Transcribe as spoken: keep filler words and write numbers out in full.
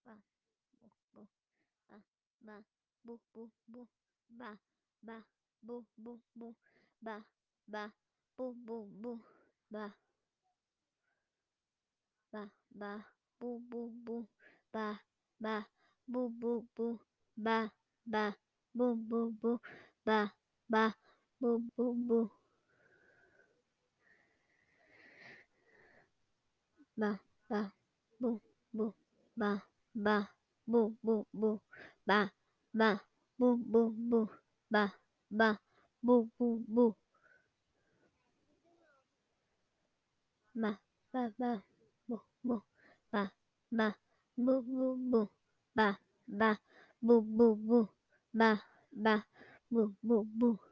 ba bu bu ba ba bu bu bu ba ba bu bu bu ba ba bu bu bu ba ba ba bu bu bu ba ba bu bu bu ba ba bu bu bu ba ba bu bu bu ba ba bu bu ba ba bu bu bu ba ba bu bu bu ba ba bu bu bu ba ba ba bu bu ba ba bu bu bu ba ba bu bu bu ba ba bu bu bu